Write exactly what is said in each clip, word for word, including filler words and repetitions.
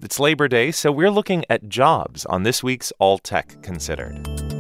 It's Labor Day, so we're looking at jobs on this week's All Tech Considered.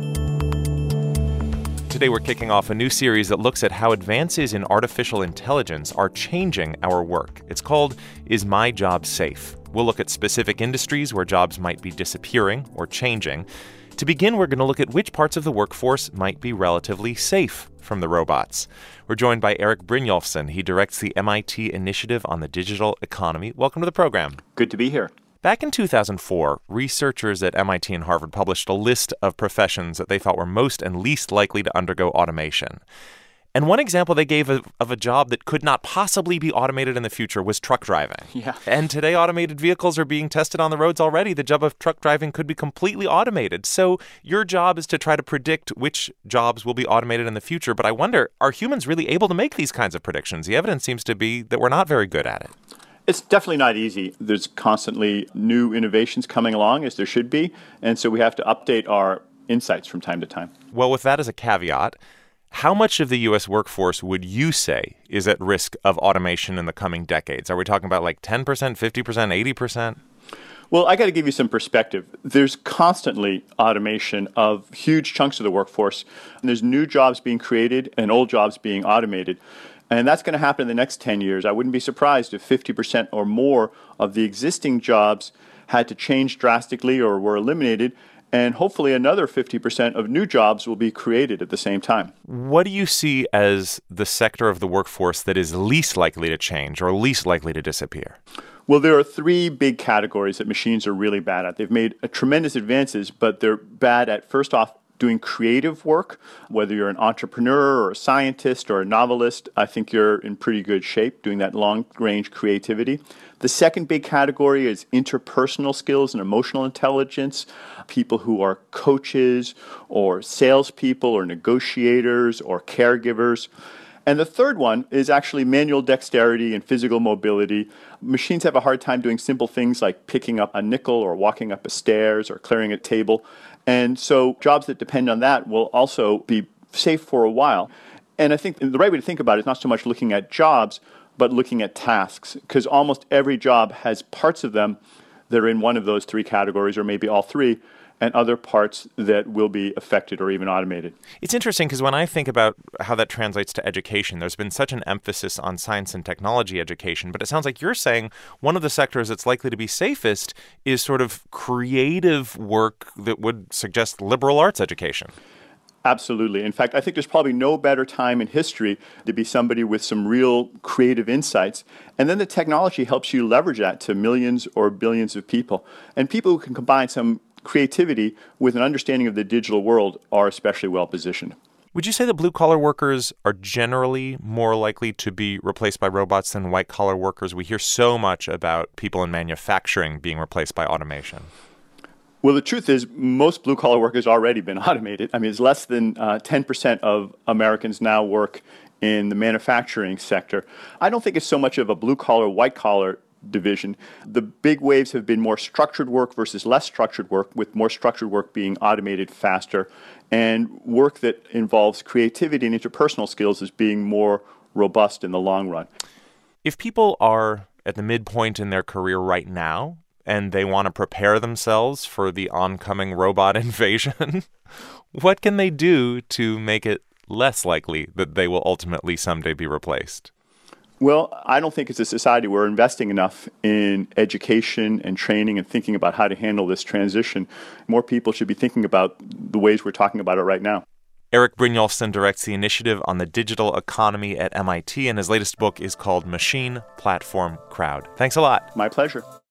Today we're kicking off a new series that looks at how advances in artificial intelligence are changing our work. It's called Is My Job Safe? We'll look at specific industries where jobs might be disappearing or changing. To begin, we're going to look at which parts of the workforce might be relatively safe from the robots. We're joined by Erik Brynjolfsson. He directs the M I T Initiative on the Digital Economy. Welcome to the program. Good to be here. Back in two thousand four, researchers at M I T and Harvard published a list of professions that they thought were most and least likely to undergo automation. And one example they gave of, of a job that could not possibly be automated in the future was truck driving. Yeah. And today, automated vehicles are being tested on the roads already. The job of truck driving could be completely automated. So your job is to try to predict which jobs will be automated in the future. But I wonder, are humans really able to make these kinds of predictions? The evidence seems to be that we're not very good at it. It's definitely not easy. There's constantly new innovations coming along, as there should be. And so we have to update our insights from time to time. Well, with that as a caveat, how much of the U S workforce would you say is at risk of automation in the coming decades? Are we talking about like ten percent, fifty percent, eighty percent? Well, I got to give you some perspective. There's constantly automation of huge chunks of the workforce. And there's new jobs being created and old jobs being automated. And that's going to happen in the next ten years. I wouldn't be surprised if fifty percent or more of the existing jobs had to change drastically or were eliminated. And hopefully another fifty percent of new jobs will be created at the same time. What do you see as the sector of the workforce that is least likely to change or least likely to disappear? Well, there are three big categories that machines are really bad at. They've made a tremendous advances, but they're bad at, first off, doing creative work. Whether you're an entrepreneur or a scientist or a novelist, I think you're in pretty good shape doing that long-range creativity. The second big category is interpersonal skills and emotional intelligence, people who are coaches or salespeople or negotiators or caregivers. And the third one is actually manual dexterity and physical mobility. Machines have a hard time doing simple things like picking up a nickel or walking up a stairs or clearing a table. And so jobs that depend on that will also be safe for a while. And I think the right way to think about it is not so much looking at jobs, but looking at tasks, because almost every job has parts of them that are in one of those three categories, or maybe all three, and other parts that will be affected or even automated. It's interesting because when I think about how that translates to education, there's been such an emphasis on science and technology education, but it sounds like you're saying one of the sectors that's likely to be safest is sort of creative work that would suggest liberal arts education. Absolutely. In fact, I think there's probably no better time in history to be somebody with some real creative insights. And then the technology helps you leverage that to millions or billions of people. And people who can combine some creativity with an understanding of the digital world are especially well positioned. Would you say that blue-collar workers are generally more likely to be replaced by robots than white-collar workers? We hear so much about people in manufacturing being replaced by automation. Well, the truth is most blue-collar work has already been automated. I mean, it's less than uh, ten percent of Americans now work in the manufacturing sector. I don't think it's so much of a blue-collar, white-collar division. The big waves have been more structured work versus less structured work, with more structured work being automated faster, and work that involves creativity and interpersonal skills is being more robust in the long run. If people are at the midpoint in their career right now, and they want to prepare themselves for the oncoming robot invasion, what can they do to make it less likely that they will ultimately someday be replaced? Well, I don't think as a society we're investing enough in education and training and thinking about how to handle this transition. More people should be thinking about the ways we're talking about it right now. Erik Brynjolfsson directs the Initiative on the Digital Economy at M I T, and his latest book is called Machine, Platform, Crowd. Thanks a lot. My pleasure.